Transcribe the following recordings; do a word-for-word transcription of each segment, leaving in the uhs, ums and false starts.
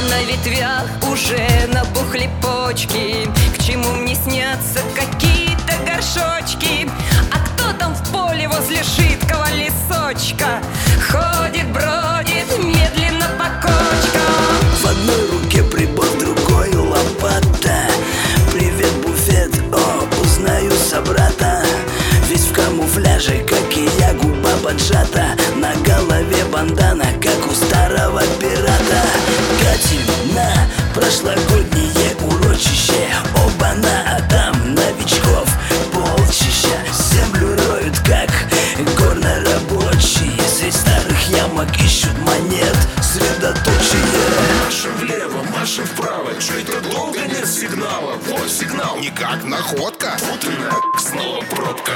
на ветвях уже набухли почки. К чему мне снятся какие-то горшочки? А кто там в поле возле жидкого лесочка ходит, бродит медленно по кочкам? В одной руке прибор, в другой лопата. Привет, буфет, о, узнаю собрата. Весь в камуфляже, как и я, губа поджата. На голове бандана, как у старого пирата. Катим на прошлогоднее урочище. Оба-на, а там новичков полчища. Землю роют, как горнорабочие. Средь старых ямок ищут монет средоточие. Машем влево, машем вправо, чё-то долго нет сигнала. Вот сигнал, никак находка. Вот и на снова пробка.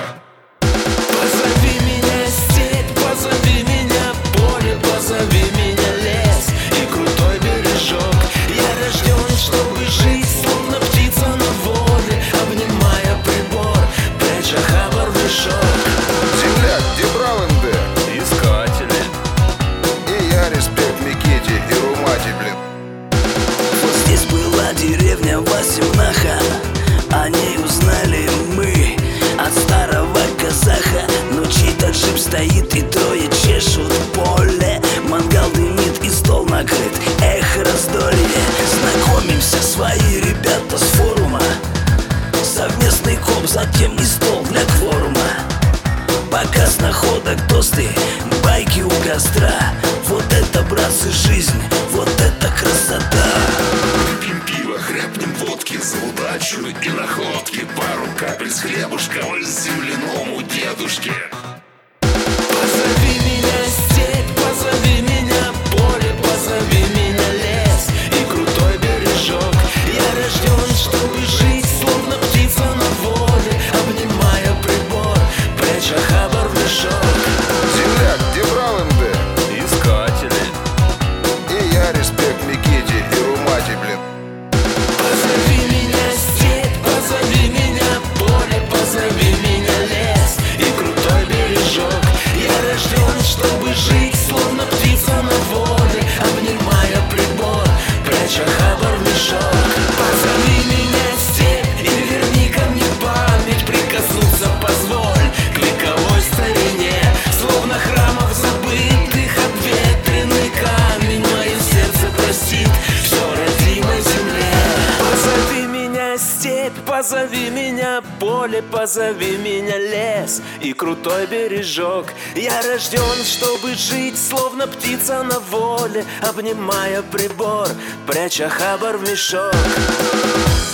Позови меня степь, позови меня поле, позови меня лес и крутой бережок. Я рожден, чтобы жить, словно птица на воле, обнимая прибор, пряча хабар в мешок. Земляк, где брал эм дэ? Искатели. И я респект Миките и Румате, блин. Вот здесь была деревня Васимнаха. О ней узнали мы от старого казаха. Но чей-то джип стоит и трое чешут поле. Мангал дымит и стол накрыт, эх, раздолье. Знакомимся, свои ребята с форума. Совместный коп, затем и стол для кворума. Показ находок, тосты, байки у костра. Вот это, братцы, жизнь, вот это красота. Выпьем пиво, хряпнем водки за удачу и находки. Пару капель с хлебушком земляному дедушке. Позови меня степь, позови меня поле, позови меня лес и крутой бережок. Я рожден, чтобы жить, словно птица на воле, обнимая прибор, пряча хабар в мешок. Земляк, где брал эм дэ? Искатели. И я респект Миките и Румате, блин. Позови меня степь, позови меня поле, позови меня лес и крутой бережок. Я рожден, чтобы жить, словно птица на воле, обнимая прибор, пряча хабар в мешок. Позови меня степь и верни ко мне память, прикоснуться позволь к вековой старине. Словно храмов забытых обветренный камень, мое сердце простит все родимой земле. Позови меня степь, позови меня поле, позови меня лес и крутой бережок. Я рожден, чтобы жить, словно птица на воле, обнимая прибор, пряча хабар в мешок.